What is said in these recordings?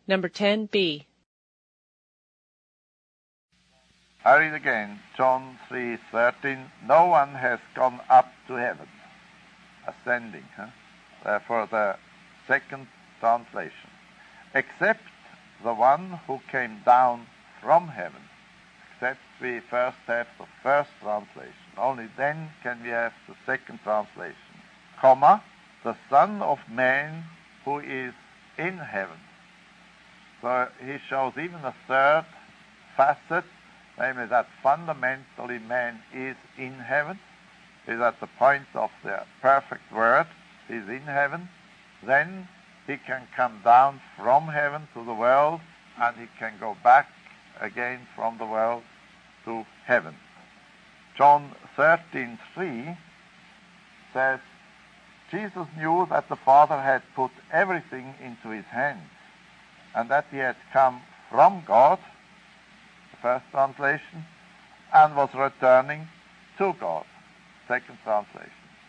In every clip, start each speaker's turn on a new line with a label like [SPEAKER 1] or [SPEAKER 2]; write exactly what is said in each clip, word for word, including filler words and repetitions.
[SPEAKER 1] Number ten B.
[SPEAKER 2] I read again, John three thirteen. No one has gone up to heaven, ascending, huh? Therefore the second translation, except the one who came down from heaven. Except we first have the first translation. Only then can we have the second translation. Comma, the Son of Man who is in heaven. So he shows even a third facet, namely that fundamentally man is in heaven, is at the point of the perfect word, is in heaven. Then he can come down from heaven to the world, and he can go back again from the world to heaven. John thirteen three says, Jesus knew that the Father had put everything into his hands, and that he had come from God, the first translation, and was returning to God, second translation.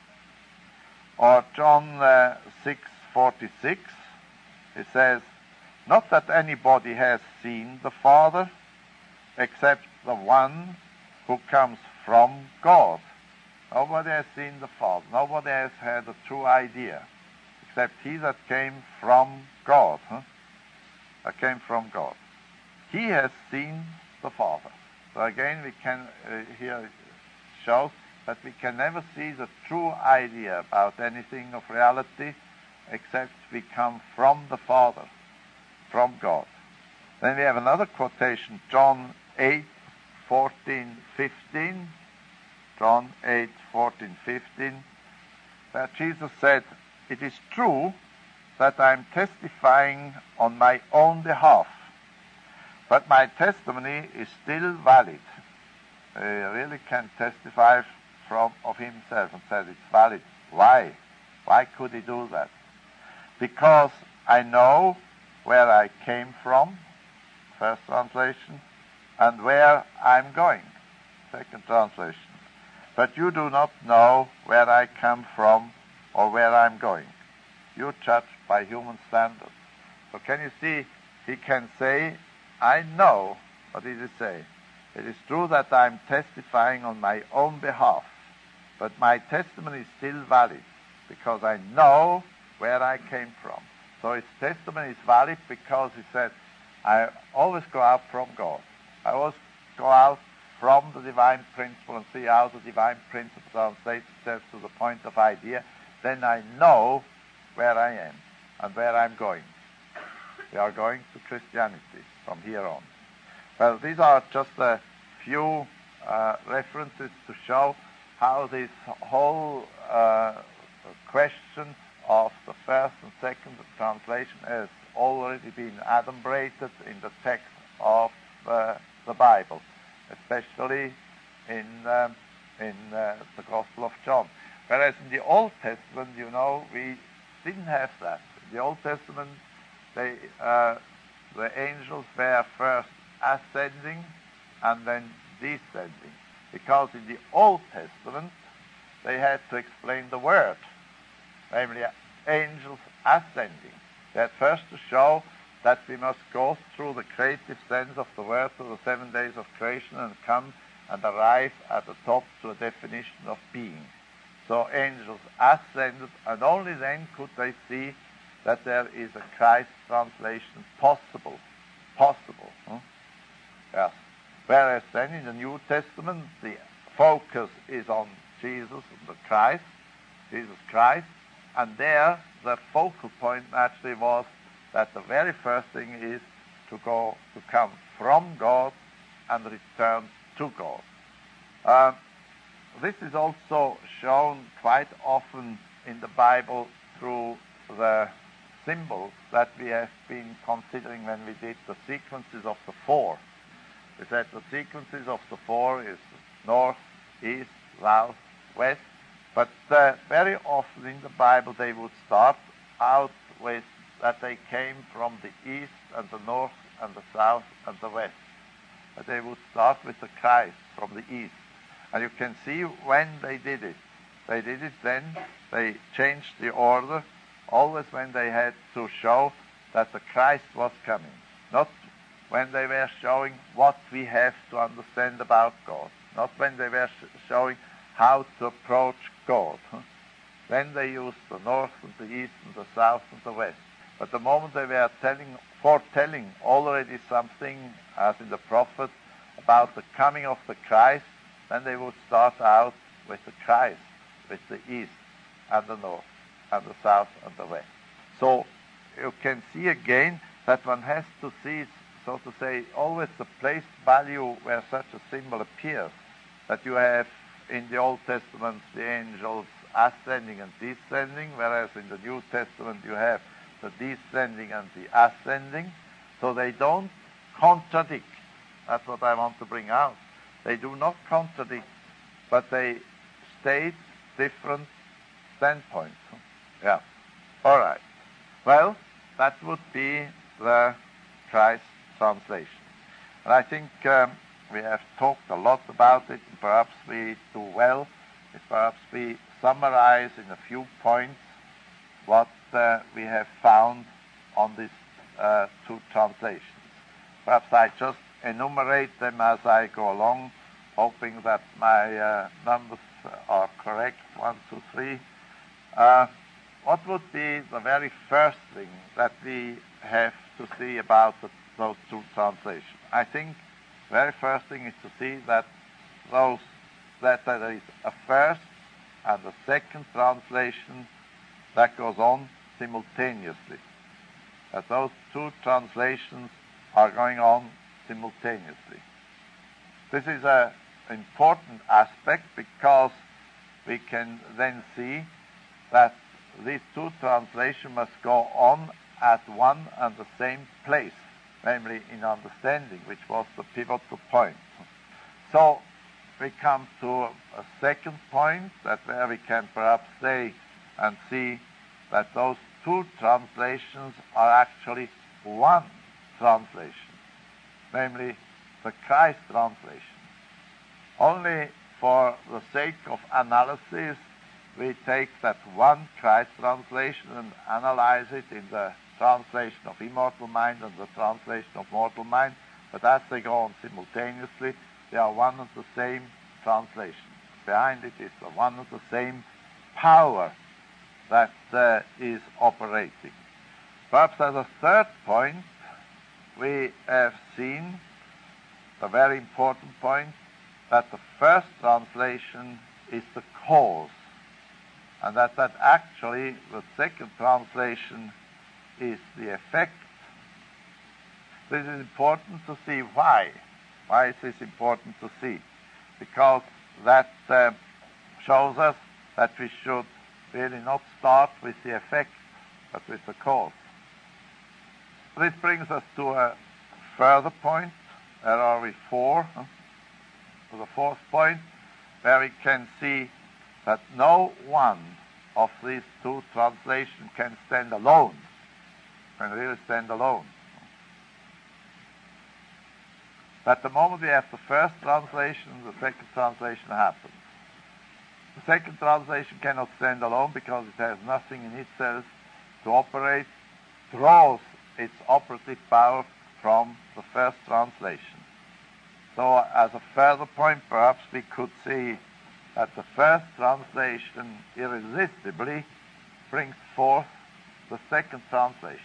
[SPEAKER 2] Or John uh, six forty-six, it says, not that anybody has seen the Father, except the one who comes from God. Nobody has seen the Father. Nobody has had a true idea, except he that came from God. Huh? That came from God. He has seen the Father. So again, we can uh, here shows that we can never see the true idea about anything of reality, except we come from the Father, from God. Then we have another quotation, John eight fourteen fifteen. John eight fourteen fifteen, where Jesus said, it is true that I am testifying on my own behalf, but my testimony is still valid. He really can testify from of himself and says it's valid. Why? Why could he do that? Because I know where I came from, first translation, and where I'm going, second translation. But you do not know where I come from or where I'm going. You judge by human standards. So can you see, he can say, I know. What did he say? It is true that I'm testifying on my own behalf, but my testimony is still valid because I know where I came from. So his testimony is valid because he said, I always go out from God. I always go out from the divine principle and see how the divine principle translates itself to the point of idea. Then I know where I am and where I'm going. We are going to Christianity from here on. Well, these are just a few uh, references to show how this whole uh, question of the first and second translation has already been adumbrated in the text of uh, the Bible, especially in um, in uh, the Gospel of John. Whereas in the Old Testament, you know, we didn't have that. In the Old Testament, they, uh, the angels were first ascending and then descending, because in the Old Testament they had to explain the word, namely angels ascending. They had first to show that we must go through the creative sense of the word to the seven days of creation and come and arrive at the top to a definition of being. So angels ascended, and only then could they see that there is a Christ translation possible. Possible. Huh? Yes. Whereas then in the New Testament, the focus is on Jesus and the Christ, Jesus Christ, and there the focal point actually was that the very first thing is to go, to come from God and return to God. Uh, this is also shown quite often in the Bible through the symbols that we have been considering when we did the sequences of the four. We said the sequences of the four is north, east, south, west, but uh, very often in the Bible they would start out with that they came from the east and the north and the south and the west. But they would start with the Christ from the east. And you can see when they did it. They did it then, they changed the order, always when they had to show that the Christ was coming, not when they were showing what we have to understand about God, not when they were sh- showing how to approach God. Then they used the north and the east and the south and the west. But the moment they were telling, foretelling already something, as in the prophet, about the coming of the Christ, then they would start out with the Christ, with the east and the north and the south and the west. So you can see again that one has to see, so to say, always the place value where such a symbol appears, that you have in the Old Testament the angels ascending and descending, whereas in the New Testament you have the descending and the ascending, so they don't contradict. That's what I want to bring out. They do not contradict, but they state different standpoints. Yeah. All right. Well, that would be the Christ translation. And I think um, we have talked a lot about it, and perhaps we do well if perhaps we summarize in a few points what uh, we have found on these uh, two translations. Perhaps I just enumerate them as I go along, hoping that my uh, numbers are correct, one, two, three. Uh, what would be the very first thing that we have to see about the, those two translations? I think the very first thing is to see that those that there is a first and a second translation that goes on simultaneously. That those two translations are going on simultaneously. This is an important aspect because we can then see that these two translations must go on at one and the same place, namely in understanding, which was the pivotal point. So we come to a second point, that where we can perhaps say and see that those two translations are actually one translation, namely the Christ translation. Only for the sake of analysis, we take that one Christ translation and analyze it in the translation of immortal mind and the translation of mortal mind, but as they go on simultaneously, they are one and the same translation. Behind it is the one and the same power that uh, is operating. Perhaps as a third point, we have seen the very important point that the first translation is the cause, and that, that actually the second translation is the effect. This is important to see why. Why is this important to see? Because that uh, shows us that we should really not start with the effect, but with the cause. This brings us to a further point. There are we four. Huh? To the fourth point, where we can see that no one of these two translations can stand alone, can really stand alone. At the moment we have the first translation, the second translation happens. The second translation cannot stand alone because it has nothing in itself to operate, draws its operative power from the first translation. So as a further point, perhaps we could see that the first translation irresistibly brings forth the second translation.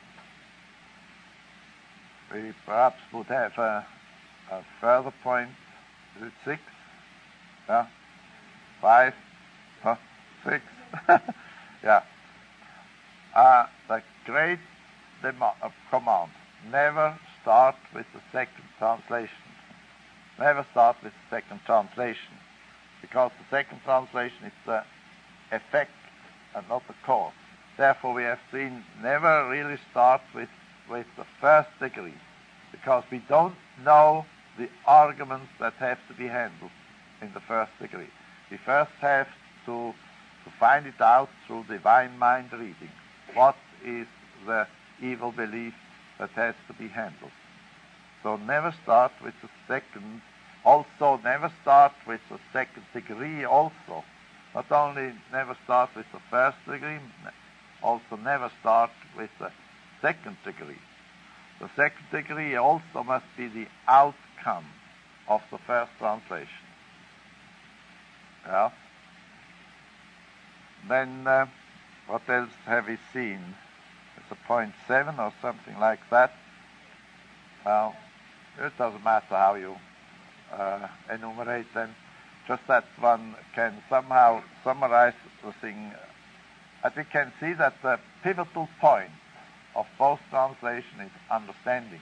[SPEAKER 2] We perhaps would have a, a further point, is it six? Yeah? Five? Huh? Six? Yeah. Uh, the great demand, uh, command, never start with the second translation. Never start with the second translation, because the second translation is the effect and not the cause. Therefore, we have seen never really start with, with the first degree, because we don't know the arguments that have to be handled in the first degree. We first have to, to find it out through divine mind reading. What is the evil belief that has to be handled? So never start with the second. Also, never start with the second degree also. Not only never start with the first degree, also never start with the second degree. The second degree also must be the outcome of the first translation. Yeah. Then uh, what else have we seen? It's a point seven or something like that. Well, it doesn't matter how you uh, enumerate them. Just that one can somehow summarize the thing. That we can see that the pivotal point of both translation is understanding.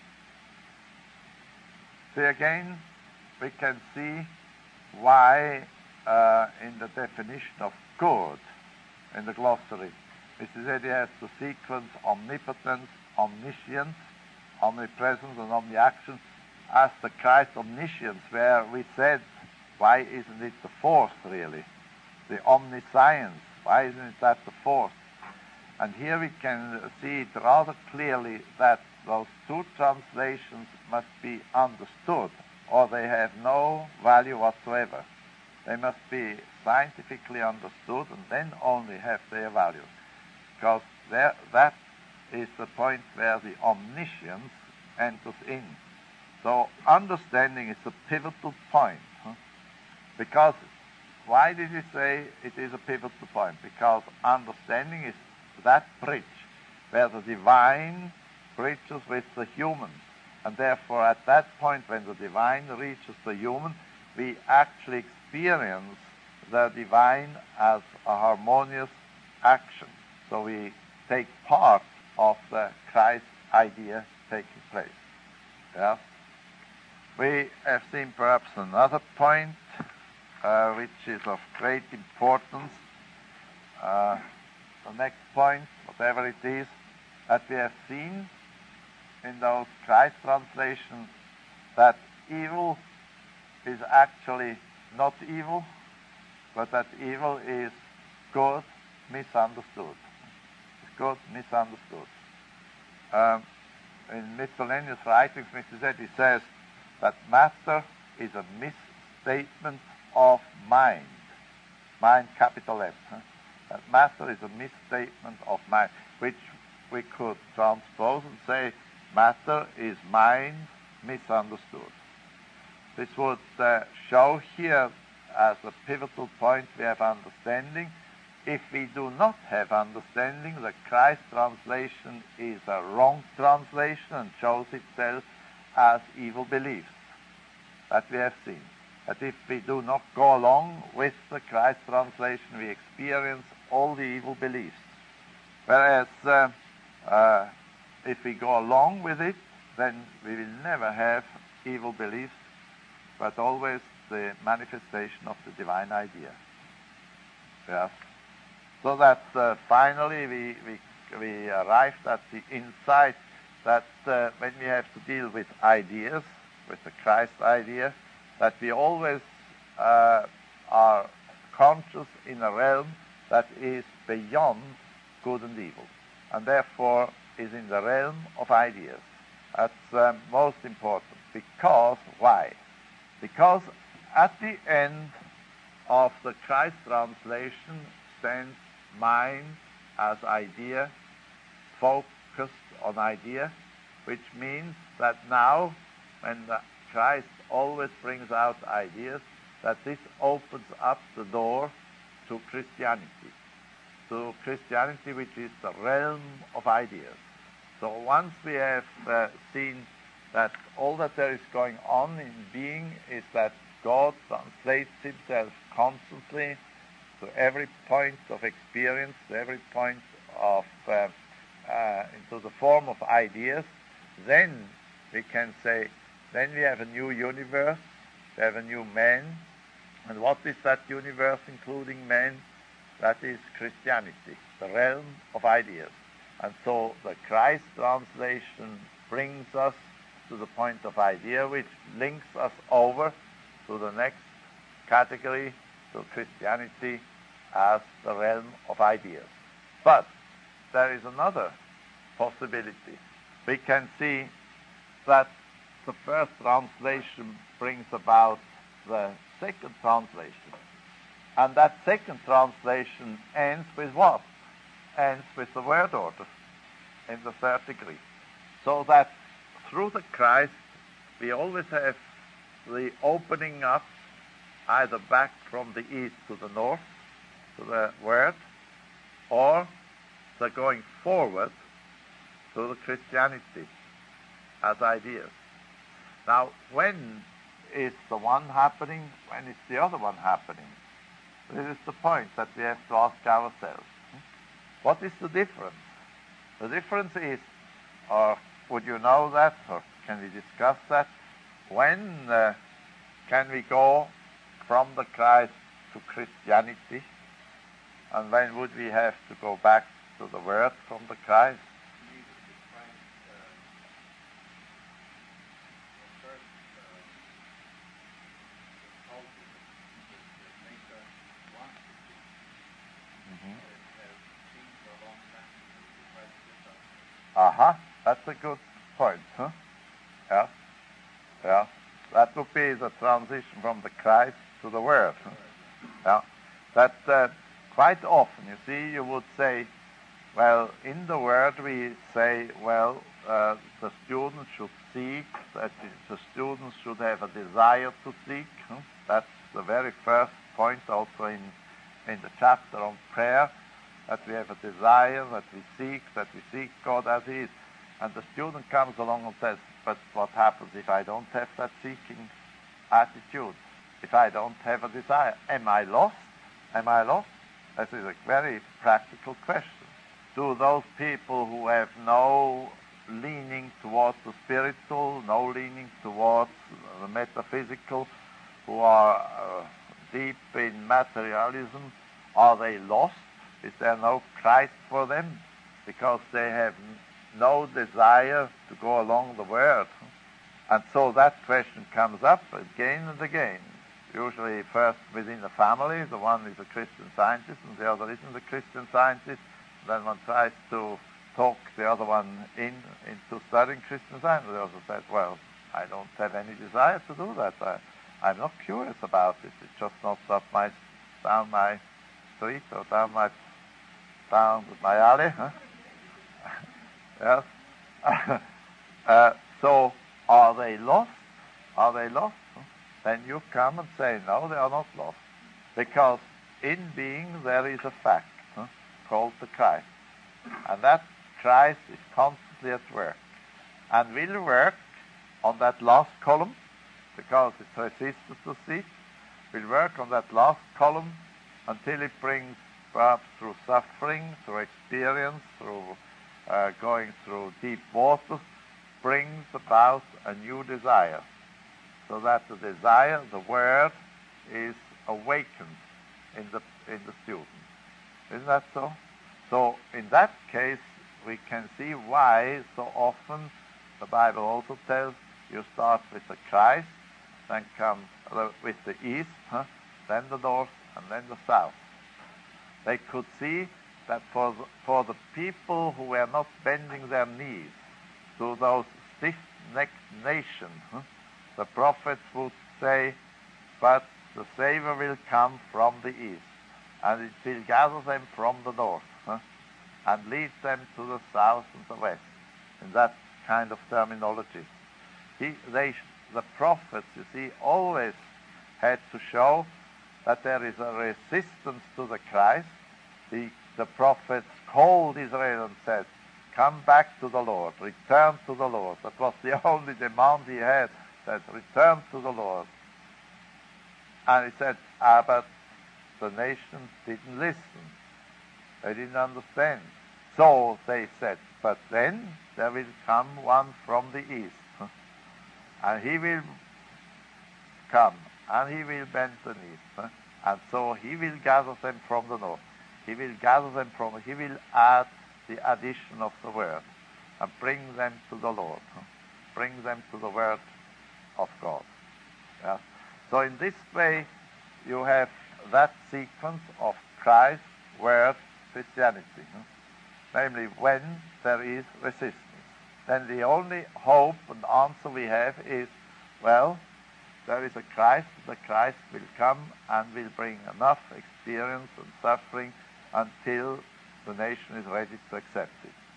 [SPEAKER 2] See again, we can see why uh, in the definition of good in the glossary, Missus Eddy has the sequence omnipotence, omniscience, omnipresence, and omniaction as the Christ omniscience, where we said, why isn't it the fourth really? The omniscience, why isn't it that the fourth? And here we can see it rather clearly that those two translations must be understood, or they have no value whatsoever. They must be scientifically understood and then only have their value. Because there, that is the point where the omniscience enters in. So understanding is a pivotal point. Huh? Because, why did he say it is a pivotal point? Because understanding is that bridge where the divine bridges with the human. And therefore at that point when the divine reaches the human, we actually experience the divine as a harmonious action. So we take part of the Christ idea taking place. Yeah. We have seen perhaps another point uh, which is of great importance. Uh, the next point, whatever it is, that we have seen in those Christ translations, that evil is actually not evil, but that evil is good misunderstood. It's good misunderstood. Um, in miscellaneous writings, Missus Eddy says that matter is a misstatement of mind. Mind, capital M. Huh? That matter is a misstatement of mind, which we could transpose and say matter is mind misunderstood. This would uh, show here as a pivotal point we have understanding. If we do not have understanding, the Christ translation is a wrong translation and shows itself as evil beliefs. That we have seen. That if we do not go along with the Christ translation, we experience all the evil beliefs. Whereas uh, uh, if we go along with it, then we will never have evil beliefs, but always the manifestation of the divine idea. Yes. So that uh, finally we, we, we arrived at the insight that uh, when we have to deal with ideas, with the Christ idea, that we always uh, are conscious in a realm that is beyond good and evil, and therefore is in the realm of ideas. That's uh, most important. Because, why? Because at the end of the Christ translation stands mind as idea, focused on idea, which means that now, when the Christ always brings out ideas, that this opens up the door to Christianity, to Christianity which is the realm of ideas. So once we have uh, seen that all that there is going on in being is that God translates himself constantly to every point of experience, to every point of, uh, uh, into the form of ideas, then we can say, then we have a new universe, we have a new man. And what is that universe including man? That is Christianity, the realm of ideas. And so the Christ translation brings us to the point of idea, which links us over to the next category, to Christianity as the realm of ideas. But there is another possibility. We can see that the first translation brings about the second translation. And that second translation ends with what? Ends with the word order. in the third degree. So that through the Christ, we always have the opening up either back from the east to the north, to the Word, or the going forward to the Christianity as ideas. Now, when is the one happening? When is the other one happening? This is the point that we have to ask ourselves. What is the difference? The difference is, or would you know that, or can we discuss that? When uh, can we go from the Christ to Christianity? And when would we have to go back to the Word from the Christ? Aha, uh-huh. That's a good point, huh? Yeah, yeah. That would be the transition from the Christ to the Word. Huh? Yeah, that uh, quite often, you see, you would say, well, in the Word we say, well, uh, the student should seek, that the students should have a desire to seek. Huh? That's the very first point also in, in the chapter on prayer, that we have a desire, that we seek, that we seek God as He is. And the student comes along and says, but what happens if I don't have that seeking attitude? If I don't have a desire? Am I lost? Am I lost? This is a very practical question. Do those people who have no leaning towards the spiritual, no leaning towards the metaphysical, who are uh, deep in materialism, are they lost? Is there no Christ for them? Because they have no desire to go along the Word. And so that question comes up again and again. Usually first within the family, the one is a Christian Scientist and the other isn't a Christian Scientist. Then one tries to talk the other one in into studying Christian Science. The other says, well, I don't have any desire to do that. I, I'm not curious about it. It's just not up my, down my street or down my down my alley, huh? Yes. uh, so, are they lost? Are they lost? Then you come and say, no, they are not lost. Because in being there is a fact huh, called the Christ. And that Christ is constantly at work. And will work on that last column, because it's resisted to seek, will work on that last column until it brings, perhaps through suffering, through experience, through uh, going through deep waters, brings about a new desire. So that the desire, the Word, is awakened in the in the student. Isn't that so? So in that case, we can see why so often the Bible also tells you start with the Christ, then come uh, with the east, huh? Then the north, and then the south. They could see that for the, for the people who were not bending their knees to those stiff-necked nations, huh? The prophets would say, but the Savior will come from the east, and it will gather them from the north, huh? And lead them to the south and the west, in that kind of terminology. He, they, the prophets, you see, always had to show that there is a resistance to the Christ. The, the prophets called Israel and said, come back to the Lord, return to the Lord. That was the only demand he had, that return to the Lord. And he said, ah, but the nations didn't listen. They didn't understand. So they said, but then there will come one from the east, huh? And he will come, and he will bend the knee, huh? And so he will gather them from the north. He will gather them from, he will add the addition of the Word and bring them to the Lord, huh? Bring them to the Word of God. Yeah? So in this way, you have that sequence of Christ, Word, Christianity. Huh? Namely, when there is resistance. Then the only hope and answer we have is, well, there is a Christ, the Christ will come and will bring enough experience and suffering until the nation is ready to accept it.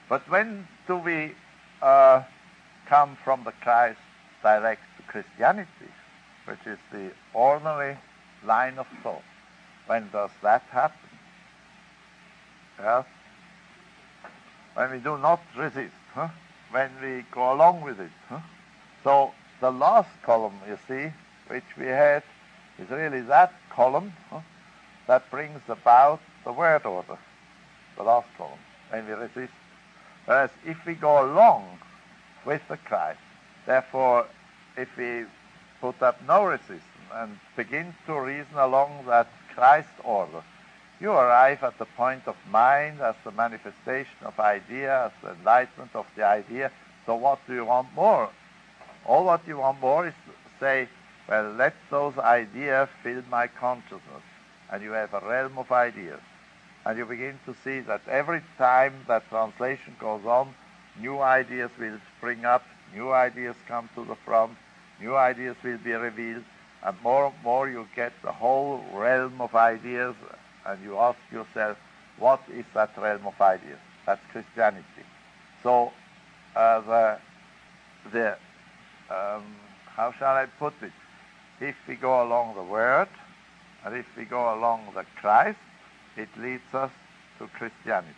[SPEAKER 2] But when do we uh, come from the Christ direct to Christianity, which is the ordinary line of thought? When does that happen? Yes? When we do not resist, huh? When we go along with it. Huh? So the last column, you see, which we had, is really that column huh, that brings about the word order, the last column, when we resist. Whereas if we go along with the Christ, therefore, if we put up no resistance and begin to reason along that Christ order, you arrive at the point of mind as the manifestation of idea, as the enlightenment of the idea. So what do you want more? All what you want more is to say, well, let those ideas fill my consciousness. And you have a realm of ideas. And you begin to see that every time that translation goes on, new ideas will spring up, new ideas come to the front, new ideas will be revealed, and more and more you get the whole realm of ideas, and you ask yourself, what is that realm of ideas? That's Christianity. So uh, the, the um, how shall I put it? If we go along the Word, and if we go along the Christ, it leads us to Christianity.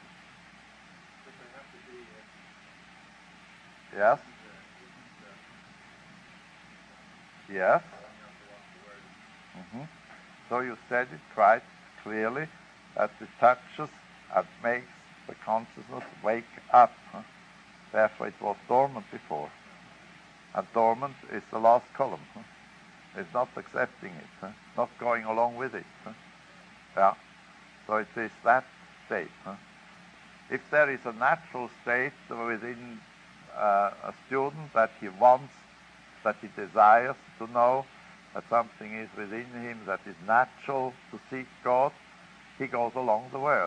[SPEAKER 2] Yes? Yes? Mm-hmm. So you said it quite clearly, that it touches and makes the consciousness wake up. Huh? Therefore it was dormant before. And dormant is the last column. Huh? It's not accepting it, huh? Not going along with it. Huh? Yeah. So it is that state. Huh? If there is a natural state within uh, a student that he wants, that he desires to know, that something is within him that is natural to seek God, he goes along the Word.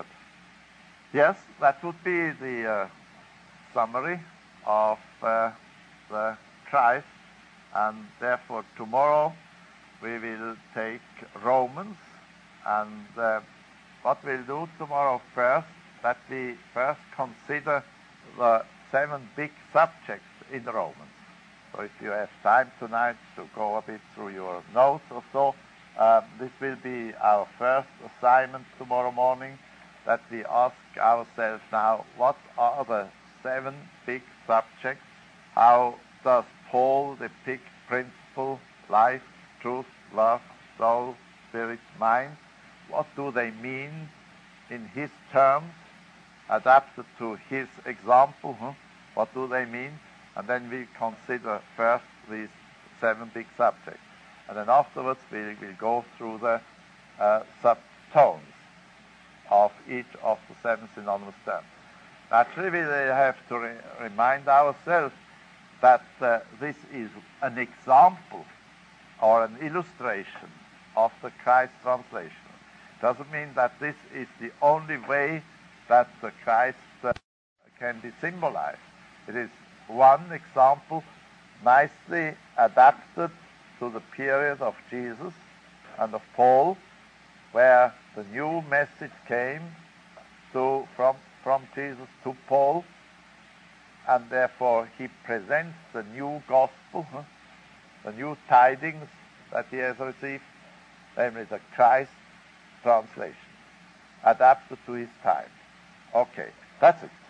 [SPEAKER 2] Yes, that would be the uh, summary of uh, the Christ, and therefore tomorrow we will take Romans, and uh, what we'll do tomorrow first, that we first consider the seven big subjects in Romans. So if you have time tonight to go a bit through your notes or so, um, this will be our first assignment tomorrow morning, that we ask ourselves now, what are the seven big subjects? How does Paul depict principle, life, truth, love, soul, spirit, mind? What do they mean in his terms, adapted to his example? Huh? What do they mean? And then we consider first these seven big subjects. And then afterwards we will go through the uh, subtones of each of the seven synonymous terms. Naturally, we have to re remind ourselves that uh, this is an example or an illustration of the Christ translation. It doesn't mean that this is the only way that the Christ uh, can be symbolized. It is one example nicely adapted to the period of Jesus and of Paul, where the new message came to, from, from Jesus to Paul, and therefore he presents the new gospel, huh? the new tidings that he has received, namely the Christ translation, adapted to his time. Okay, that's it.